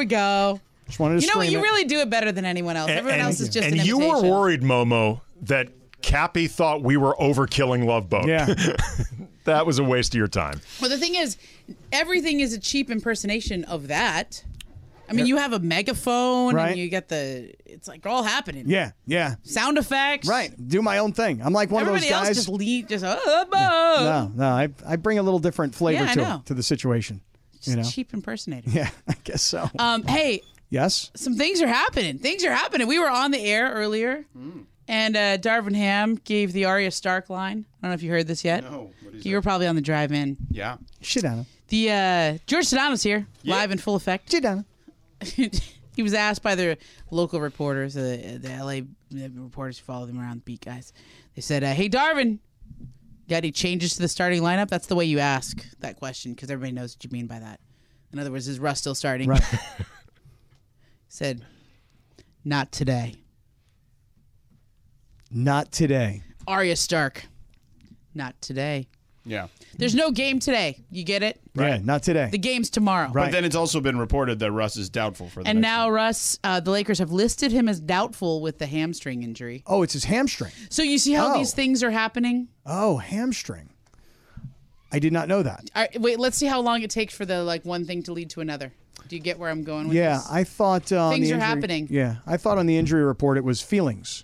we go. Just wanted to You know what? scream You it. really do it better than anyone else. Everyone else is just an And you were imitation. worried, Momo, that Cappy thought we were overkilling Love Boat. Yeah. That was a waste of your time. Well, the thing is, everything is a cheap impersonation of that. I mean, you have a megaphone Right. and you get it's like all happening. Yeah, yeah. Sound effects. Right. Do my own thing. I'm like one Everybody of those else guys. No. I bring a little different flavor Yeah, I to know. it, to the situation. You know? Cheap impersonator. Yeah, I guess so. Hey, Yes. some things are happening. We were on the air earlier, and Darvin Ham gave the Arya Stark line. I don't know if you heard this yet. No, what is You were probably on the drive-in. Yeah. Shit on him. The George Sedano's here, live in full effect. Shit on him. He was asked by the local reporters, the LA reporters who followed him around, beat guys. They said, "Hey, Darvin, got any changes to the starting lineup?" That's the way you ask that question because everybody knows what you mean by that. In other words, is Russ still starting? Right. Said, "Not today." Not today. Arya Stark, not today. Yeah. There's no game today. You get it? Yeah, not today. The game's tomorrow. Right. But then it's also been reported that Russ is doubtful for the And next now one. Russ, the Lakers have listed him as doubtful with the hamstring injury. Oh, it's his hamstring. So you see how Oh. these things are happening? Oh, hamstring. I did not know that. All right, wait, let's see how long it takes for the one thing to lead to another. Do you get where I'm going with Yeah, this? I thought on Things the are injury- happening. Yeah, I thought on the injury report it was feelings.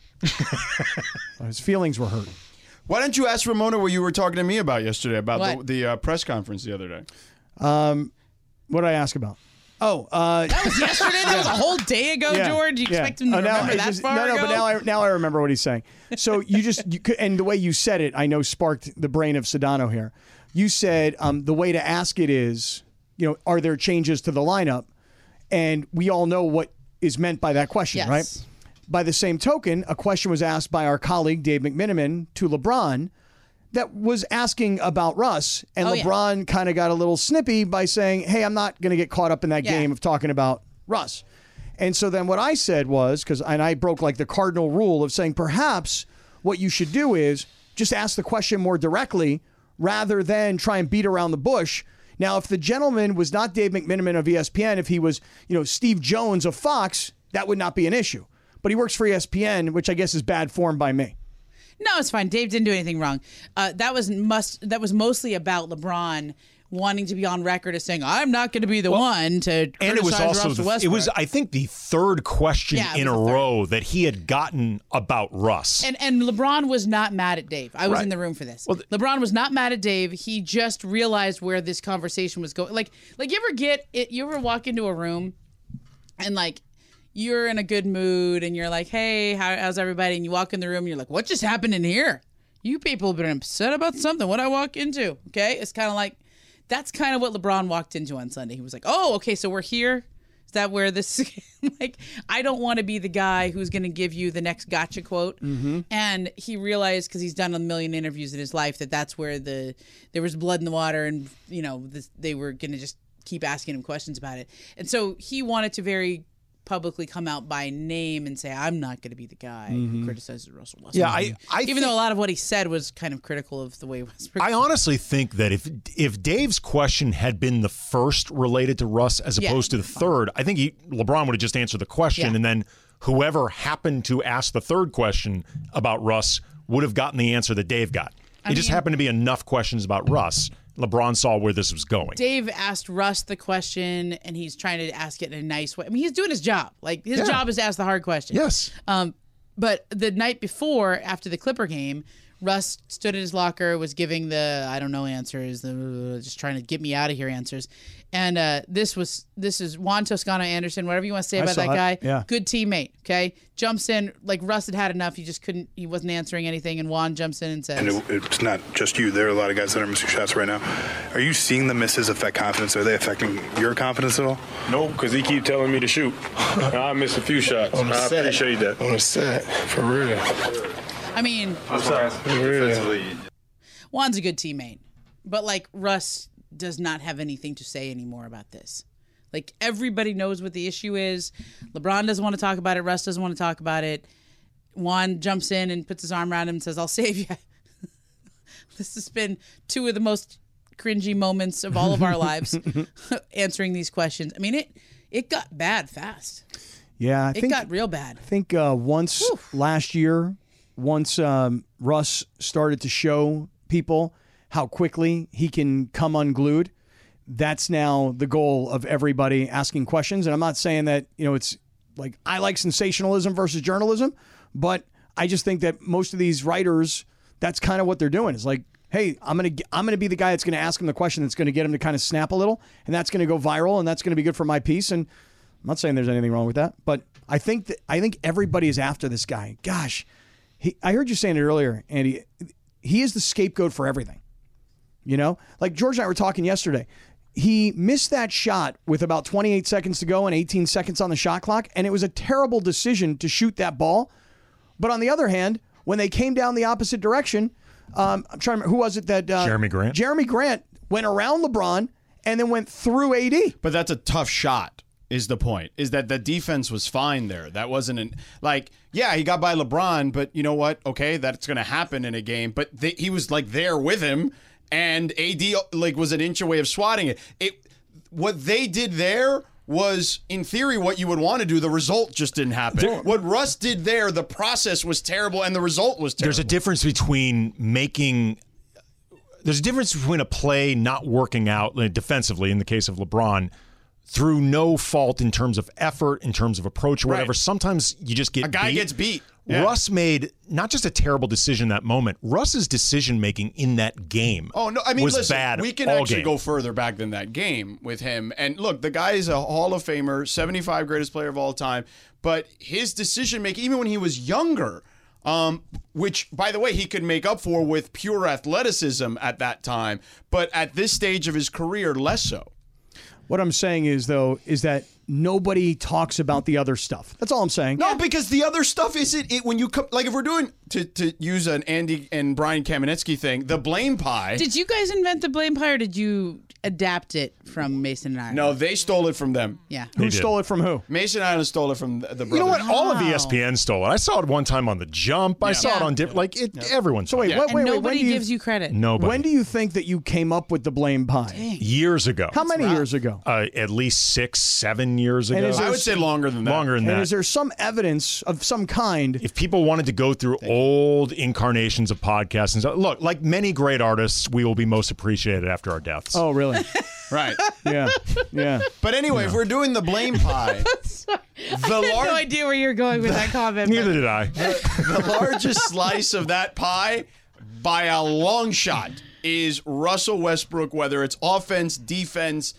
His feelings were hurt. Why don't you ask Ramona what you were talking to me about yesterday about What? the press conference the other day? What did I ask about? Oh, That was yesterday? That was a whole day ago, yeah, George? You yeah. expect him to Oh, now remember it that just- far No, ago? but now I remember what he's saying. So you could, and the way you said it, I know sparked the brain of Sedano here. You said the way to ask it is, are there changes to the lineup? And we all know what is meant by that question, Yes. right? By the same token, a question was asked by our colleague Dave McMiniman to LeBron that was asking about Russ, and Oh, yeah. LeBron kind of got a little snippy by saying, "Hey, I'm not going to get caught up in that Yeah. game of talking about Russ." And so then what I said was, and I broke like the cardinal rule of saying perhaps what you should do is just ask the question more directly rather than try and beat around the bush. Now, if the gentleman was not Dave McMiniman of ESPN, if he was, Steve Jones of Fox, that would not be an issue. But he works for ESPN, which I guess is bad form by me. No, it's fine. Dave didn't do anything wrong. That was mostly about LeBron wanting to be on record as saying, "I'm not going to be the one to criticize And it was also Russell it Westbrook." was I think the third question Yeah, it in a was the third. row that he had gotten about Russ. And LeBron was not mad at Dave. I was Right. in the room for this. Well, LeBron was not mad at Dave. He just realized where this conversation was going. Like you ever walk into a room and you're in a good mood and you're like, "Hey, how's everybody?" And you walk in the room and you're like, "What just happened in here? You people have been upset about something. What I walk into?" Okay? It's kind of like that's kind of what LeBron walked into on Sunday. He was like, "Oh, okay, so we're here. Is that where this?" I don't want to be the guy who's going to give you the next gotcha quote. And he realized, because he's done a million interviews in his life, that that's where there was blood in the water, and they were going to just keep asking him questions about it. And so he wanted to very publicly come out by name and say, "I'm not going to be the guy who criticizes Russell Westbrook." Yeah, I even though a lot of what he said was kind of critical of the way Westbrook. I honestly think that if Dave's question had been the first related to Russ as Yeah, opposed to the third, I think LeBron would have just answered the question, Yeah. and then whoever happened to ask the third question about Russ would have gotten the answer that Dave got. It just happened to be enough questions about Russ. LeBron saw where this was going. Dave asked Russ the question, and he's trying to ask it in a nice way. I mean, he's doing his job. His Yeah. job is to ask the hard question. Yes. But the night before, after the Clipper game, Russ stood in his locker, was giving the "I don't know" answers, just trying to get me out of here answers. And this is Juan Toscano Anderson, whatever you want to say about saw that guy. it, yeah. Good teammate. Okay, jumps in like Russ had enough. He wasn't answering anything, and Juan jumps in and says, And it's not just you. There are a lot of guys that are missing shots right now. Are you seeing the misses affect confidence? Are they affecting your confidence at all? No, because he keep telling me to shoot. I missed a few shots. I appreciate that. On the set, for real. I mean, Juan's a good teammate, but Russ does not have anything to say anymore about this. Everybody knows what the issue is. LeBron doesn't want to talk about it. Russ doesn't want to talk about it. Juan jumps in and puts his arm around him and says, "I'll save you." This has been two of the most cringy moments of all of our lives answering these questions. I mean, it got bad fast. Yeah, I It think got real bad. I think once last year, once Russ started to show people how quickly he can come unglued, that's now the goal of everybody asking questions. And I'm not saying that, it's like I like sensationalism versus journalism, but I just think that most of these writers, that's kind of what they're doing. It's like, hey, I'm gonna be the guy that's gonna ask him the question that's gonna get him to kind of snap a little, and that's gonna go viral, and that's gonna be good for my piece. And I'm not saying there's anything wrong with that, but I think everybody is after this guy. Gosh, I heard you saying it earlier, Andy. He is the scapegoat for everything. Like George and I were talking yesterday. He missed that shot with about 28 seconds to go and 18 seconds on the shot clock, and it was a terrible decision to shoot that ball. But on the other hand, when they came down the opposite direction, I'm trying to remember, who was it that... Jeremy Grant. Jeremy Grant went around LeBron and then went through AD. But that's a tough shot, is the point, is that the defense was fine there. That wasn't he got by LeBron, but you know what? Okay, that's going to happen in a game. But he was there with him, and AD was an inch away of swatting it. What they did there was, in theory, what you would want to do. The result just didn't happen. What Russ did there, the process was terrible, and the result was terrible. There's a difference between a play not working out defensively, in the case of LeBron, through no fault in terms of effort, in terms of approach or whatever. Right. Sometimes you just get a guy gets beat. Yeah. Russ made not just a terrible decision that moment. Russ's decision-making in that game was bad. We can actually go further back than that game with him. And look, the guy is a Hall of Famer, 75 greatest player of all time. But his decision-making, even when he was younger, which, by the way, he could make up for with pure athleticism at that time. But at this stage of his career, less so. What I'm saying is that nobody talks about the other stuff. That's all I'm saying. No, because the other stuff isn't it when you come, if we're doing to use an Andy and Brian Kamenetsky thing, the blame pie. Did you guys invent the blame pie, or did you adapt it from Mason and Ireland? No, they stole it from them. Yeah. Who stole it from who? Mason Ireland stole it from the brothers. You know what? All of ESPN stole it. I saw it one time on The Jump. I saw it on everyone. So wait, nobody gives you credit. Nobody. When do you think that you came up with the blame pie? Dang. Years ago. How many years ago? At least 6-7 years ago. And is there I would say longer than that. Longer than And that. is there some evidence of some kind? If people wanted to go through old incarnations of podcasts and stuff, look, like many great artists, we will be most appreciated after our deaths. Oh, really? Right. Yeah. But anyway, if we're doing the blame pie, I had no idea where you're going with that comment. Neither did I. the largest slice of that pie, by a long shot, is Russell Westbrook, whether it's offense, defense,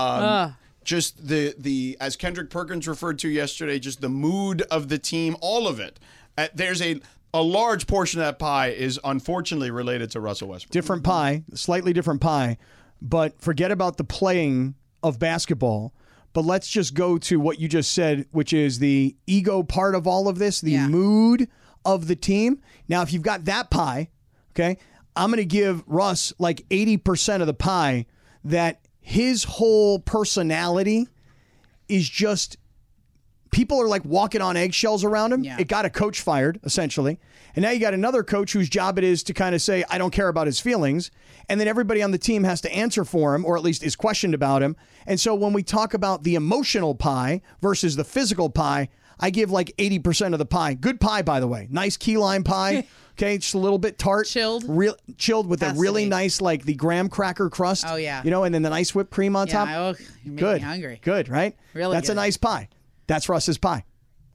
just the as Kendrick Perkins referred to yesterday, just the mood of the team, all of it. There's a large portion of that pie is unfortunately related to Russell Westbrook. Different pie, slightly different pie, but forget about the playing of basketball. But let's just go to what you just said, which is the ego part of all of this, the mood of the team. Now, if you've got that pie, okay, I'm going to give Russ like 80% of the pie, that his whole personality is just, people are like walking on eggshells around him. Yeah. It got a coach fired, essentially. And now you got another coach whose job it is to kind of say, I don't care about his feelings. And then everybody on the team has to answer for him, or at least is questioned about him. And so when we talk about the emotional pie versus the physical pie, I give like 80% of the pie. Good pie, by the way. Nice key lime pie. Okay, just a little bit tart. Chilled. Chilled with a really nice, like the graham cracker crust. Oh, yeah. And then the nice whipped cream on top. Oh, you make Good. me hungry. Good, right? Really That's good. a nice pie. That's Russ's pie.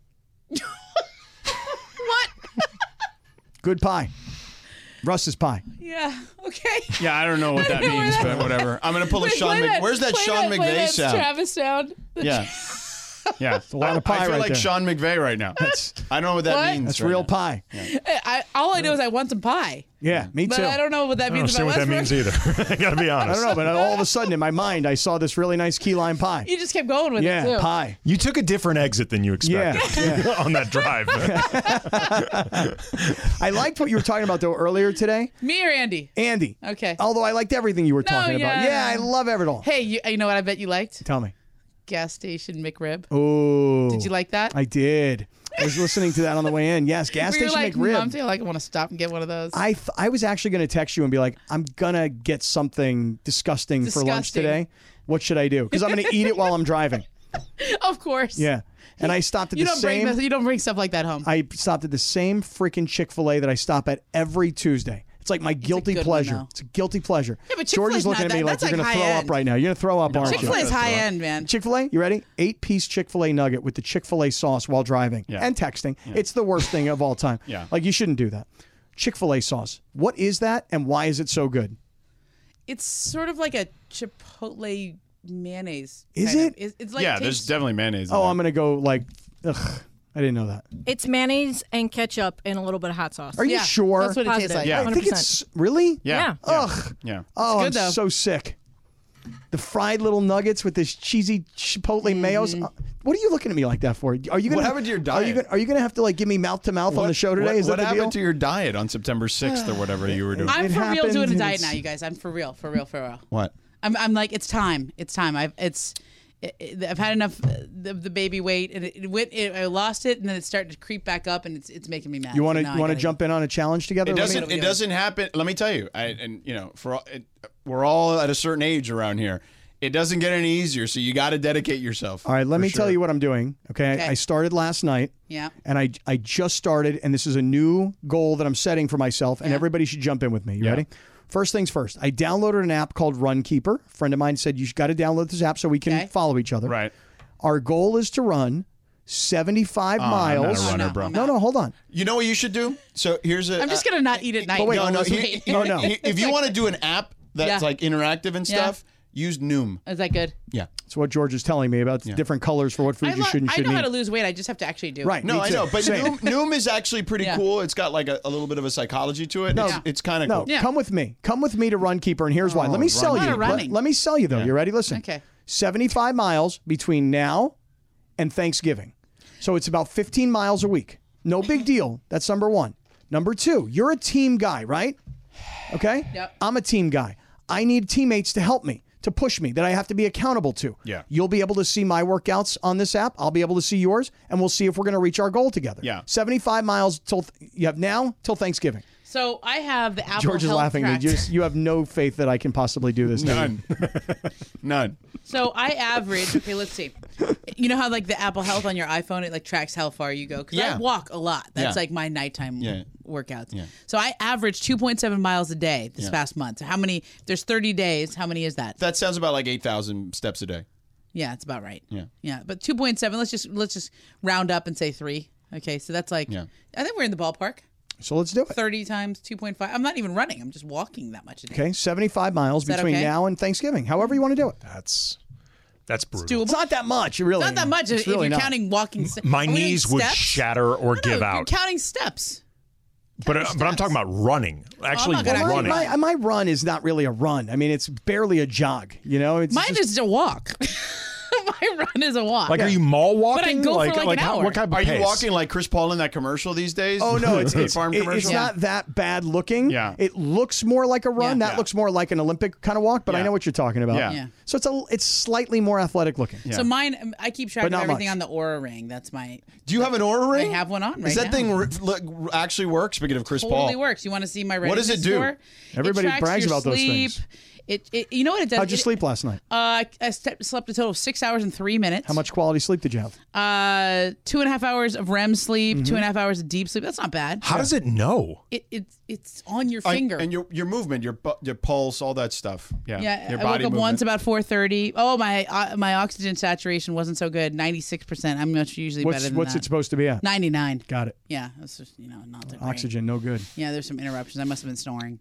What? Good pie. Russ's pie. Yeah. Okay. Yeah, I don't know what that means, but whatever. I'm going to pull a Sean McVay. Where's that Sean McVay sound? Travis sound. Yeah. Yeah. It's a lot of pie I feel right like there. Sean McVay right now. I don't know what that What? means. That's right real now. pie. All I know is I want some pie. Yeah, me But too. I don't know what that I don't means understand about what that means Westbrook. either. I got to be I honest. don't know, but all of a sudden in my mind, I saw this really nice key lime pie. You just kept going with it, Yeah, too. pie. You took a different exit than you expected on that drive. I liked what you were talking about, though, earlier today. Me or Andy? Andy. Okay. Although I liked everything you were talking about. yeah, I love it all. Hey, you know what I bet you liked? Tell me. Gas station McRib. Oh. Did you like that? I did. I was listening to that on the way in. Yes, gas We were station like, McRib. I feel like I want to stop and get one of those. I was actually going to text you and be like, I'm going to get something disgusting for lunch Disgusting. today. What should I do? Because I'm going to eat it while I'm driving. Of course. Yeah. And I stopped at You the don't same. bring you don't bring stuff like that home. I stopped at the same freaking Chick-fil-A that I stop at every Tuesday. It's like my guilty good one, pleasure. though. It's a guilty pleasure. Yeah, but George Chick-fil-A's is looking not at me that- like that's you're like going to throw high up end. right now. You're going to throw up, aren't you? Chick-fil-A is high end, man. Chick-fil-A, you ready? 8-piece Chick-fil-A nugget with the Chick-fil-A sauce while driving and texting. It's the worst thing of all time. Yeah. Like, you shouldn't do that. Chick-fil-A sauce. What is that, and why is it so good? It's sort of like a Chipotle mayonnaise. Is kind it? of. It's like Yeah, there's tastes- definitely mayonnaise. in Oh, there. I'm going to go like, ugh, I didn't know that. It's mayonnaise and ketchup and a little bit of hot sauce. Are you Yeah, sure? That's what it tastes Positive. like. Yeah. I think 100%. it's, really? Yeah. Ugh. Yeah. Oh, good, I'm though. so sick. The fried little nuggets with this cheesy Chipotle mayos. What are you looking at me like that for? Are you gonna? What happened to your diet? Are you gonna have to like give me mouth to mouth on the show today? Is what that the happened deal? to your diet on September 6th or whatever you were doing? I'm It for real happened, doing a and diet it's- now, you guys. I'm for real. What? I'm like, it's time. It's time. I've had enough the baby weight, and I lost it, and then it started to creep back up, and it's making me mad. You want So to now I gotta- jump in on a challenge together? It Let me- doesn't. It doesn't happen. Let me tell you. We're all at a certain age around here. It doesn't get any easier. So you got to dedicate yourself. All right, let for me sure. tell you what I'm doing. Okay, Okay. I started last night. Yeah. And I just started, and this is a new goal that I'm setting for myself, and Yeah. everybody should jump in with me. You Yeah. ready? First things first. I downloaded an app called Runkeeper. A friend of mine said you got to download this app so we can Okay. follow each other. Right. Our goal is to run 75 I'm not miles. a runner, no, bro. I'm No, hold on. You know what you should do? So here's a. I'm just gonna not eat at night. wait, and no, lose no, weight. no. If you want to do an app that's Yeah. like interactive and Yeah. stuff, use Noom. Is that good? Yeah. That's what George is telling me about the different colors for what food you should and I shouldn't know eat. how to lose weight. I just have to actually do it. Right. No, me I too. know, but Same. Noom is actually pretty Yeah. cool. It's got like a little bit of a psychology to it. No. It's kind of No, cool. Yeah. come with me. Come with me to Runkeeper, and here's why. Let me sell Runkeeper. you. A lot of running. Let me sell you though. You ready? Listen. Okay. 75 miles between now and Thanksgiving. So it's about 15 miles a week. No big deal. That's number one. Number two, you're a team guy, right? Okay? Yep. I'm a team guy. I need teammates to help me, to push me, that I have to be accountable to. Yeah. You'll be able to see my workouts on this app. I'll be able to see yours, and we'll see if we're going to reach our goal together. Yeah. 75 miles till you have now till Thanksgiving. So I have the Apple George is Health laughing. Track. You have no faith that I can possibly do this. do you? None. None. So I average. Okay, let's see. You know how like the Apple Health on your iPhone, it like tracks how far you go. Because Yeah. I walk a lot. That's Yeah. like my nighttime Yeah. workouts. Yeah. So I averaged 2.7 miles a day this past month. How many? There's 30 days. How many is that? That sounds about like 8,000 steps a day. Yeah, it's about right. Yeah. Yeah, but 2.7. Let's just round up and say 3. Okay, so that's like. Yeah. I think we're in the ballpark. So let's do it. 30 times 2.5. I'm not even running. I'm just walking that much a day. Okay, 75 miles that between okay? now and Thanksgiving. However you want to do it. That's brutal. Doable. It's not that much, really. Not that much It's if really you're not. counting walking. My Are we doing knees would steps? shatter or No, give you're out. counting steps. But I'm talking about running. Actually not gonna running. My run is not really a run. I mean, it's barely a jog. You know, it's Mine just, is a walk. My run is a walk. Like, are you mall walking? go for like an hour. What kind of Are pace? you walking like Chris Paul in that commercial these days? Oh no, it's State it's, Farm it- commercial. it's not that bad looking. Yeah. It looks more like a run. Yeah. That Yeah. looks more like an Olympic kind of walk. But I Yeah. know what you're talking about. Yeah. Yeah. So it's slightly more athletic looking. So mine, I keep track But of not everything much. on the Aura Ring. That's my Do you have an Aura ring? I have one on right Does that now. thing actually work? Speaking of Chris totally Paul, works. You want to see my readiness What does it do? score? Everybody it tracks brags your about those sleep. things. It you know what it does? How'd you sleep last night? I slept a total of 6 hours and 3 minutes. How much quality sleep did you have? 2.5 hours of REM sleep, Mm-hmm. 2.5 hours of deep sleep. That's not bad. How does it know? It's on your finger. and your movement, your pulse, all that stuff. Yeah, Yeah, your I body woke up movement. once about 4:30. Oh, my oxygen saturation wasn't so good. 96%. I'm much usually better than What's that. it supposed to be at? 99. Got it. Yeah, that's just not that great. Oxygen, no good. Yeah, there's some interruptions. I must have been snoring.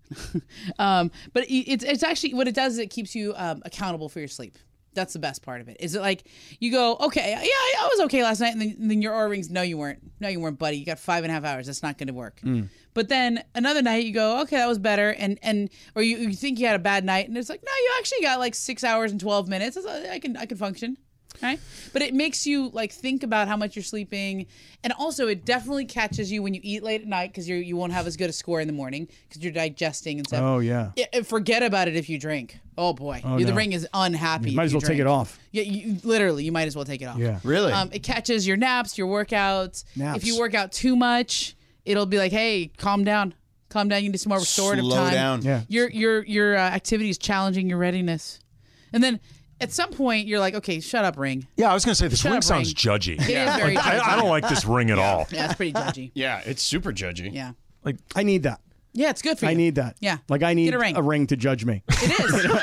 But it's actually what it does is it keeps you accountable for your sleep. That's the best part of it. Is it like you go, okay, yeah, I was okay last night, and then your Aura rings, no, you weren't, buddy. You got 5.5 hours. That's not going to work. But then another night you go, okay, that was better, and or you think you had a bad night, and it's like, no, you actually got like 6 hours and 12 minutes. I can function. Right? But it makes you like think about how much you're sleeping, and also it definitely catches you when you eat late at night because you won't have as good a score in the morning because you're digesting and stuff. Oh yeah. Forget about it if you drink. Oh boy, Oh, the no. ring is unhappy. You might if as well take drink. it off. Yeah, literally, you might as well take it off. Yeah. Really? It catches your naps, your workouts. Naps. If you work out too much, it'll be like, hey, calm down. Calm down. You need some more restorative Slow time. down. Yeah. Your activity is challenging your readiness, and then at some point you're like, okay, shut up, Ring. Yeah, I was going to say this Shut ring up, sounds Ring. judgy. It is very judgy. I don't like this ring at all. Yeah, it's pretty judgy. Yeah, it's super judgy. Yeah. Like, I need that. Yeah, it's good for you. I need that. Yeah. Like I need Get a ring. to judge me. It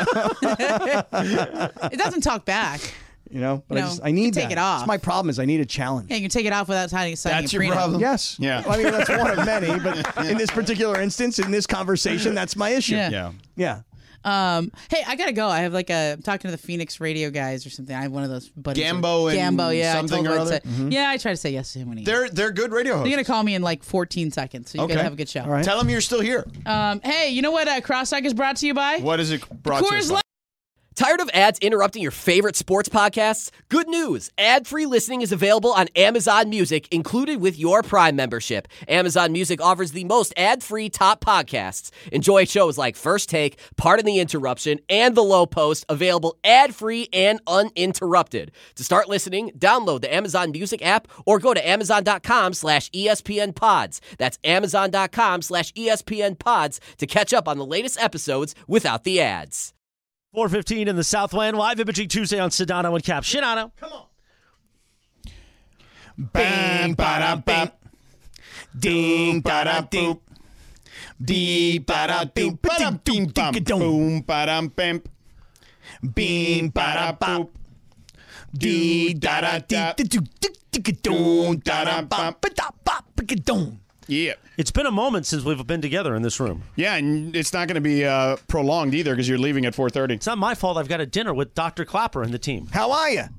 is. It doesn't talk back. You know, but No, I you need take that. it off. That's my problem is I need a challenge. Yeah, you can take it off without signing That's a your prenup. problem? Yes. Yeah. Well, I mean, that's one of many, but in this particular instance, in this conversation, that's my issue. Yeah. Yeah. Yeah. Hey, I gotta go. I have I'm talking to the Phoenix radio guys or something. I have one of those buddies. Gambo and Gambo, yeah. something I told or him I'd other? Mm-hmm. say- Yeah, I try to say yes to him when he. They're good radio hosts. They're gonna call me in like 14 seconds, so you Okay. gotta have a good show. All right. Tell them you're still here. Hey, you know what Crosstalk is brought to you by? What is it brought to us Coors by? Light. Tired of ads interrupting your favorite sports podcasts? Good news. Ad-free listening is available on Amazon Music, included with your Prime membership. Amazon Music offers the most ad-free top podcasts. Enjoy shows like First Take, Pardon the Interruption, and The Low Post, available ad-free and uninterrupted. To start listening, download the Amazon Music app or go to amazon.com/ESPN Pods. That's amazon.com/ESPN Pods to catch up on the latest episodes without the ads. 4:15 in the Southland, live imaging Tuesday on Sedano and Cap. Shinano. Come on. Bang, ba-da, bang. Ding, ba-da, ding. Dee, ba-da, ding, ba-da, ding, ding, ding, Boom, ba-dum, bam. Bing, ba-da, bop. Dee, da-da, dee, da-doo, dick-a-doon, da-da, bop, ba-da, bop, ba-ga-doon. Yeah. It's been a moment since we've been together in this room. Yeah, and it's not going to be prolonged either because you're leaving at 4:30. It's not my fault I've got a dinner with Dr. Clapper and the team. How are you?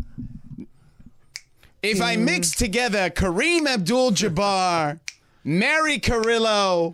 If I mix together Kareem Abdul-Jabbar, Mary Carrillo,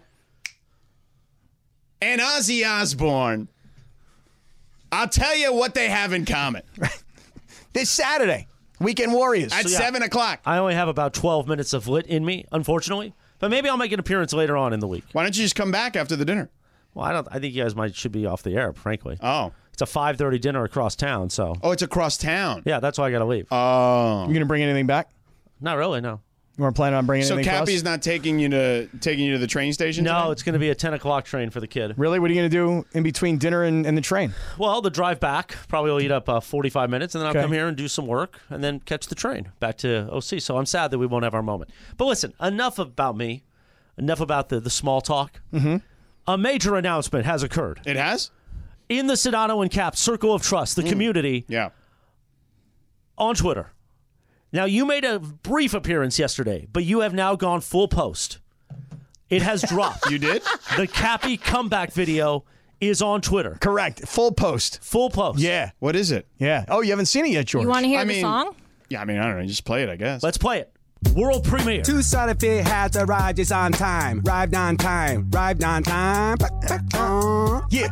and Ozzy Osbourne, I'll tell you what they have in common. This Saturday, Weekend Warriors. At 7 o'clock. I only have about 12 minutes of lit in me, unfortunately. But maybe I'll make an appearance later on in the week. Why don't you just come back after the dinner? Well, I think you guys should be off the air, frankly. Oh. It's a 5:30 dinner across town, so. Oh, it's across town. Yeah, that's why I got to leave. Oh. You gonna bring anything back? Not really, no. You weren't planning on bringing So anything for us? Cappy's not taking you to the train station No, today? it's going to be a 10 o'clock train for the kid. Really? What are you gonna do in between dinner and the train? Well, the drive back probably will eat up 45 minutes, and then I'll Okay. come here and do some work, and then catch the train back to OC. So I'm sad that we won't have our moment. But listen, enough about me. Enough about the small talk. Mm-hmm. A major announcement has occurred. It has? In the Sedano and Cap Circle of Trust, the community, Yeah. on Twitter. Now, you made a brief appearance yesterday, but you have now gone full post. It has dropped. You did? The Cappy comeback video is on Twitter. Correct. Full post. Full post. Yeah. What is it? Yeah. Oh, you haven't seen it yet, George. You want to hear I the mean- song? Yeah, I mean, I don't know. Just play it, I guess. Let's play it. World premiere. Two-sided fit has arrived just on time. Arrived on time. Arrived on time. Yeah.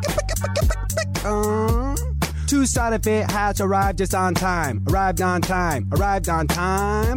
Two-sided fit has arrived just on time. Arrived on time. Arrived on time.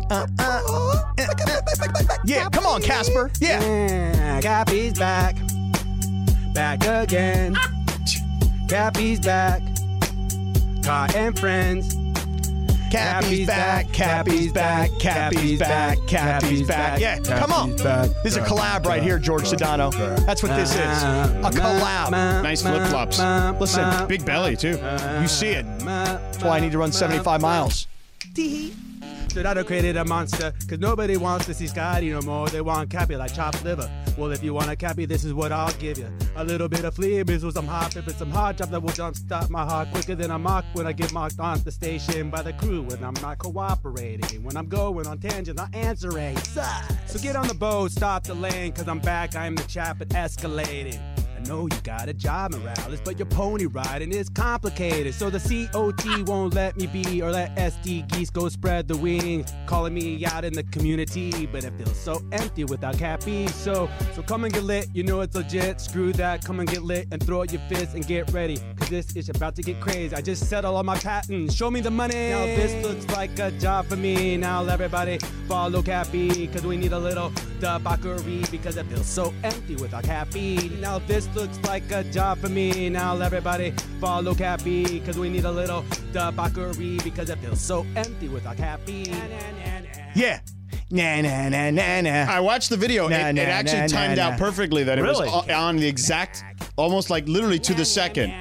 Yeah. Come on, Casper. Yeah. Yeah, Cappy's back. Back again. Cappy's back. Car and friends. Cappy's back. Cappy's back. Cappy's back. Cappy's back. Yeah. Come on. This is a collab right here, George Sedano. That's what this is. A collab. Nice flip-flops. Listen, Big belly, too. you see it. That's why I need to run 75 miles. Sedano created a monster, cause nobody wants to see Scotty no more. They want Cappy like chopped liver. Well, if you want a Cappy, this is what I'll give you. A little bit of flea with some hot pepper, some hard job that will jumpstart my heart quicker than a mock when I get mocked on the station by the crew when I'm not cooperating. When I'm going on tangents, I answer a So get on the boat, stop the lane, cause I'm back, I'm the chap at escalating. I know you got a job, Morales, but your pony riding is complicated. So the COT won't let me be, or let SD geese go spread the wings, calling me out in the community. But it feels so empty without Cappy. So come and get lit, you know it's legit. Screw that, come and get lit and throw out your fists and get ready, cause this is about to get crazy. I just settled all my patents, show me the money. Now this looks like a job for me. Now everybody follow Cappy, cause we need a little debauchery, because it feels so empty without Cappy. Now this looks like a job for me. Now everybody follow Cappy, cause we need a little debauchery, because it feels so empty without Cappy. Yeah. Na na na na na. I watched the video. Nah, It nah, actually nah, timed nah, out nah. perfectly that Really? it was on the exact, almost like literally to the second.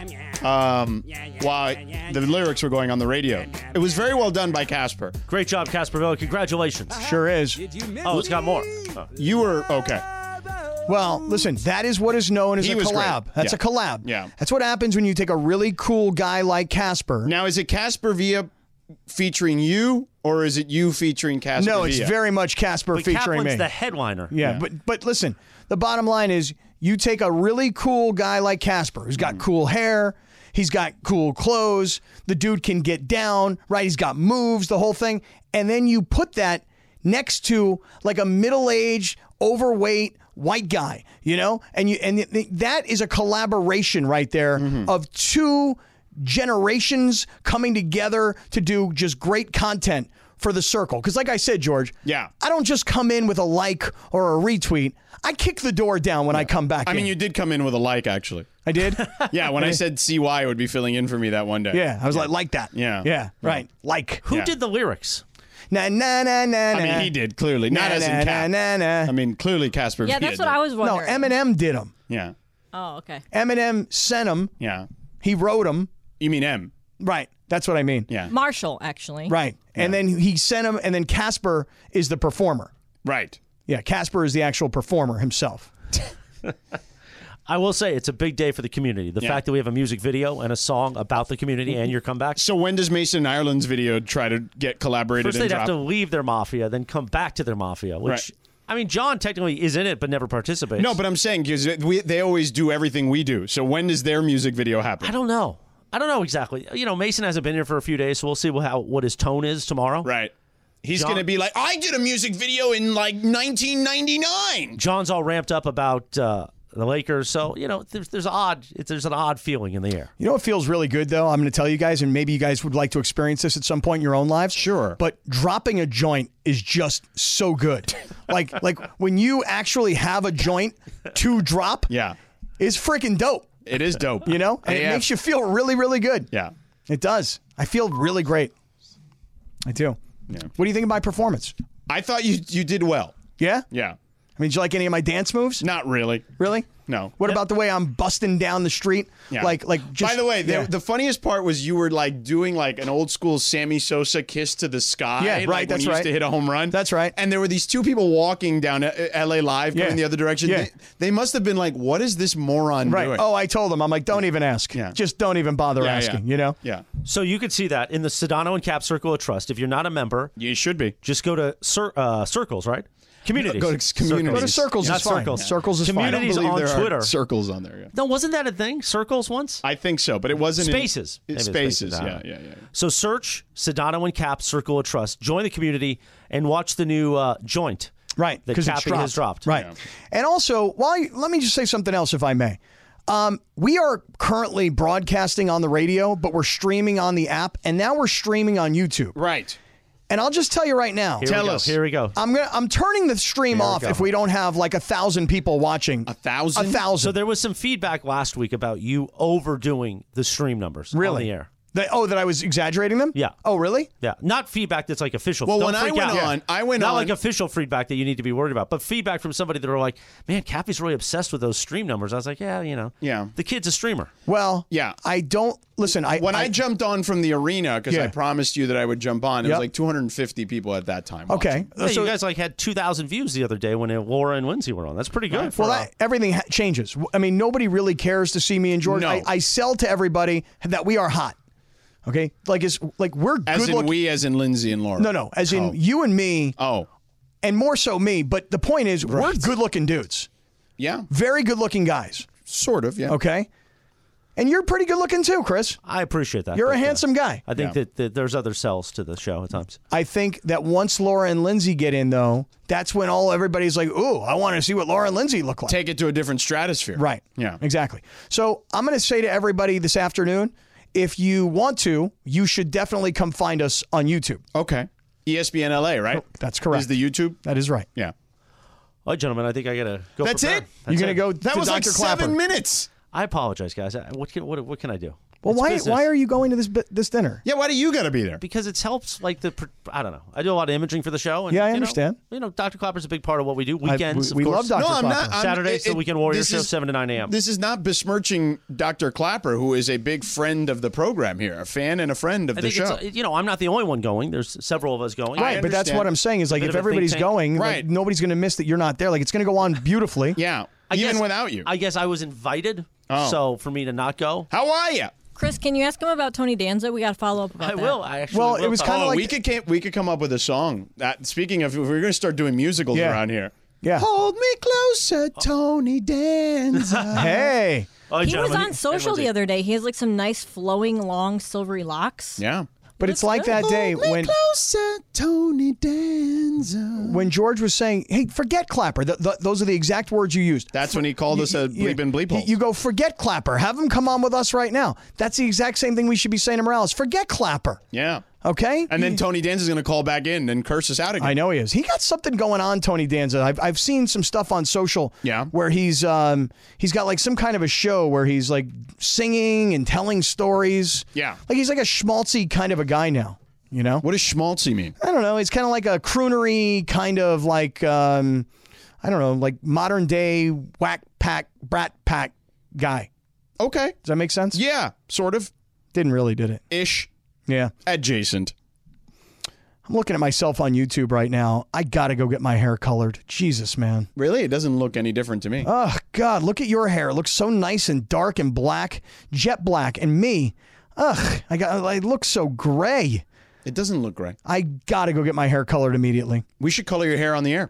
while the lyrics were going on the radio. It was very well done by Casper. Great job, Casper Villa. Congratulations. Sure is. Oh, it's got more. Oh. You were okay. Well, listen, that is what is known as He a was collab. great. That's Yeah. a collab. Yeah. That's what happens when you take a really cool guy like Casper. Now, is it Casper Villa featuring you, or is it you featuring Casper No, Villa? it's very much Casper But featuring Kaplan's me. the headliner. Yeah, but listen, the bottom line is you take a really cool guy like Casper who's got cool hair, he's got cool clothes, the dude can get down, right? He's got moves, the whole thing. And then you put that next to like a middle-aged, overweight white guy, you know? And that is a collaboration right there of two generations coming together to do just great content for the circle. Because like I said, George, Yeah. I don't just come in with a like or a retweet. I kick the door down when I come back I in. mean, you did come in with a like, actually. I did? Yeah, when I said CY would be filling in for me that one day. Yeah, I was like that. Yeah. Yeah, right. Like. Who Yeah. did the lyrics? Na na na na na. I mean, he did, clearly. Not Na, as in na, Cap. na, na. I mean, clearly Casper Yeah, Villa that's what did. I was No, wondering. Eminem did them. Yeah. Oh, okay. Eminem sent them. Yeah. He wrote them. You mean M? Right. That's what I mean. Yeah. Marshall, actually. Right. And then he sent them, and then Casper is the performer. Right. Yeah, Casper is the actual performer himself. I will say it's a big day for the community. The Yeah. fact that we have a music video and a song about the community and your comeback. So when does Mason Ireland's video try to get collaborated First, and they'd have dropped? to leave their mafia, then come back to their mafia, which, Right. I mean, John technically is in it, but never participates. No, but I'm saying because they always do everything we do. So when does their music video happen? I don't know. I don't know exactly. You know, Mason hasn't been here for a few days, so we'll see what his tone is tomorrow. Right. He's John- going to be like, I did a music video in like 1999. John's all ramped up about the Lakers, so you know there's an odd feeling in the air. You know what feels really good, though? I'm going to tell you guys, and maybe you guys would like to experience this at some point in your own lives. Sure. But dropping a joint is just so good. like when you actually have a joint to drop, Yeah. is freaking dope. It is dope. You know? And it makes you feel really, really good. Yeah. It does. I feel really great. I do. Yeah. What do you think of my performance? I thought you did well. Yeah? Yeah. I mean, did you like any of my dance moves? Not really. Really? No. What about the way I'm busting down the street? Yeah. Like just. By the way, yeah. the funniest part was you were like doing like an old school Sammy Sosa kiss to the sky. Yeah, like right, when that's he used right. to hit a home run. That's right. And there were these two people walking down LA Live going Yeah. the other direction. Yeah. They must have been like, what is this moron Right. doing? Oh, I told him. I'm like, don't even ask. Yeah. Just don't even bother Yeah, asking, yeah. you know? Yeah. So you could see that in the Sedano and Cap Circle of Trust. If you're not a member, You should be. just go to Circles, right? Communities. Go to communities. Go to Circles Not is fine. Circles. Circles is fine. Communities believe on there are Twitter. circles on there. Yeah. No, wasn't that a thing? Circles once? I think so, but it wasn't Spaces. In, Maybe it's spaces. I don't Yeah. know. So search Sedano and Cap Circle of Trust. Join the community and watch the new joint. Right, That because it's Cappy has dropped. Right. And also, let me just say something else, if I may. We are currently broadcasting on the radio, but we're streaming on the app, and now we're streaming on YouTube. Right. And I'll just tell you right now. Here we go. I'm turning the stream off if we don't have like 1,000 people watching. 1,000? 1,000. So there was some feedback last week about you overdoing the stream numbers on Really? the air. That I was exaggerating them? Yeah. Oh, really? Yeah, not feedback that's like official. Well, Don't when I freak went out. on- I went not on- like official feedback that you need to be worried about, but feedback from somebody that are like, "Man, Cappy's really obsessed with those stream numbers." I was like, "Yeah, you know, Yeah. the kid's a streamer." Well, Yeah. I don't listen. When I jumped on from the arena, because Yeah. I promised you that I would jump on, it Yep. was like 250 people at that time. Okay. Yeah, So- you guys like had 2,000 views the other day when Laura and Lindsay were on. That's pretty good. Well, everything changes. I mean, nobody really cares to see me and George. No. I sell to everybody that we are hot. Okay, we're As good in looking. we, as in Lindsay and Laura. No, as in you and me, Oh, and more so me. But the point is, we're good looking dudes, yeah. very good looking guys. Sort of, yeah. Okay, and you're pretty good looking too, Chris. I appreciate that. You're a but, handsome guy. I think that there's other sells to the show at times. I think that once Laura and Lindsay get in, though, that's when everybody's like, "Ooh, I want to see what Laura and Lindsay look like." Take it to a different stratosphere. Right. Yeah. Exactly. So I'm going to say to everybody this afternoon, if you want to, you should definitely come find us on YouTube. Okay. ESPN LA, right? That's correct. Is the YouTube? That is right. Yeah. All right, gentlemen, I think I gotta go. That's prepare. it? You're going to go That to was Dr. like Clapper. 7 minutes. I apologize, guys. What can I do? Well, It's why business. are you going to this dinner? Yeah, why do you got to be there? Because it helps, like I don't know. I do a lot of imaging for the show. And, Yeah, I understand. Dr. Clapper's a big part of what we do. Weekends, we of love course. Dr. No, I'm Clapper. not. Saturdays, the Weekend Warrior Show, 7 to 9 a.m. This is not besmirching Dr. Clapper, who is a big friend of the program here, a fan and a friend of I the think show. it's, I'm not the only one going. There's several of us going. Right, but that's understand. what I'm saying is like Bit if of a think everybody's tank. going, like, Right. nobody's going to miss that you're not there. Like it's going to go on beautifully. Yeah, I even guess- without you. I guess I was invited, Oh. so for me to not go, How are you? Chris, can you ask him about Tony Danza? We got to follow up about I that. will. I actually Well, will it was talk- kinda Oh, like we could come up with a song. Speaking of, if we're going to start doing musicals Yeah. around here. Yeah. Hold me closer, Tony Danza. Hey. Oh, He was gentlemen, on social everyone's the other day. He has like some nice flowing, long, silvery locks. Yeah. But it's like that day when Closer, Tony Danza. when George was saying, "Hey, forget Clapper." Those are the exact words you used. That's when he called us a bleep and bleep hole. You go, forget Clapper. Have him come on with us right now. That's the exact same thing we should be saying to Morales. Forget Clapper. Yeah. Okay? And then Tony Danza's going to call back in and curse us out again. I know he is. He got something going on, Tony Danza. I've seen some stuff on social where he's got like some kind of a show where he's like singing and telling stories. Yeah. Like he's like a schmaltzy kind of a guy now, you know? What does schmaltzy mean? I don't know. He's kind of like a croonery kind of like I don't know, like modern day whack pack brat pack guy. Okay. Does that make sense? Yeah, sort of. Didn't really, did it? Ish. Yeah. Adjacent. I'm looking at myself on YouTube right now. I got to go get my hair colored. Jesus, man. Really? It doesn't look any different to me. Oh, God. Look at your hair. It looks so nice and dark and black, jet black. And me, I look so gray. It doesn't look gray. I got to go get my hair colored immediately. We should color your hair on the air.